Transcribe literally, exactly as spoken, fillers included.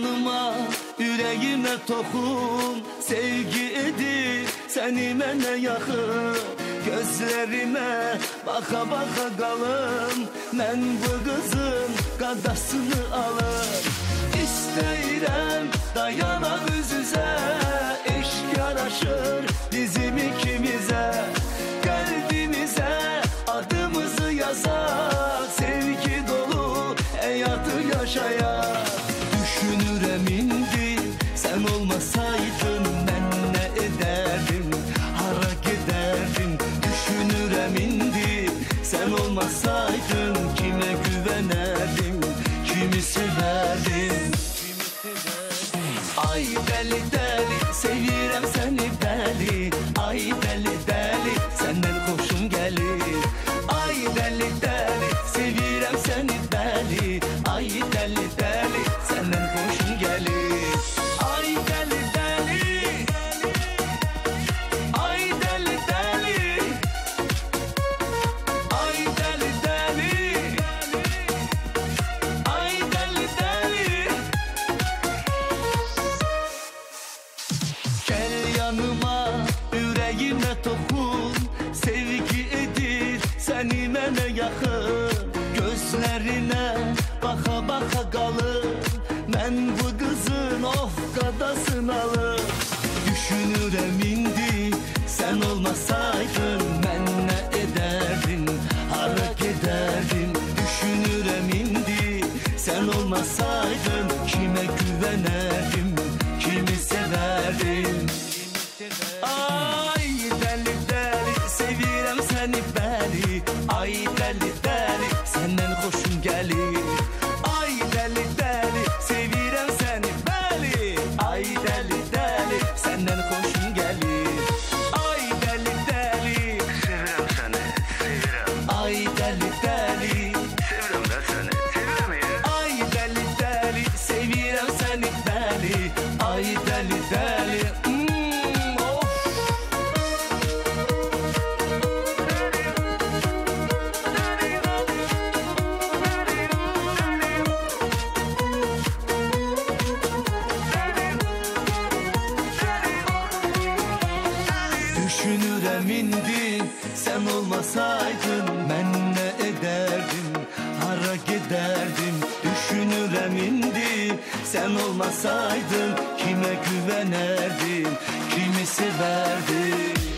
yanıma, yüreğime dokun. Sevgi edip seni mənə yaxın, gözlerime baka baka qalım. Mən bu qızın qadasını alım. İstəyirəm dayanaq üz-üzə, eşq yaraşır bizim ikimizə. Qəlbimizə adımızı yazaq, sevgi dolu həyatı yaşayaq. Düşünürəm indi sen olmasaydın mən nə edərdim, hara gedərdim. Düşünürəm indi sen olmasaydın kimə güvənərdim, kimi sevərdim. Ay deli deli sevirəm səni deli, ay deli deli senden xoşum gəlir. Ay deli deli sevirəm səni deli, ay deli deli senden xoşum gəlir. Ay deli deli, ay deli deli, ay deli deli, ay deli deli. Gel yanıma, yüreğime dokun. Sevgi edir seni mənə yaxın, gözlerine baka baka qalım. Mən bu qızın of qadasını alım. Düşünürəm indi sen olmasaydın mən nə edərdin, hara gedərdin. Düşünürəm indi sen olmasaydın kimə güvənərdim, kimi sevərdim. Ay deli deli sevirəm səni bəli, ay deli deli senden xoşum gəlir. Ay deli deli sevirəm səni bəli, ay deli deli senden xoşum gəlir. Ay deli deli Sevirəm səni, sevirəm. ay deli deli, Sevirəm də səni, sevirəm ya. ay deli deli sevirəm səni bəli, ay deli deli. Hmm, of. Düşünürəm indi sen olmasaydın mən nə edərdim, hara gedərdim. Düşünürəm indi sen olmasaydın kimə güvənərdim, kimi sevərdim.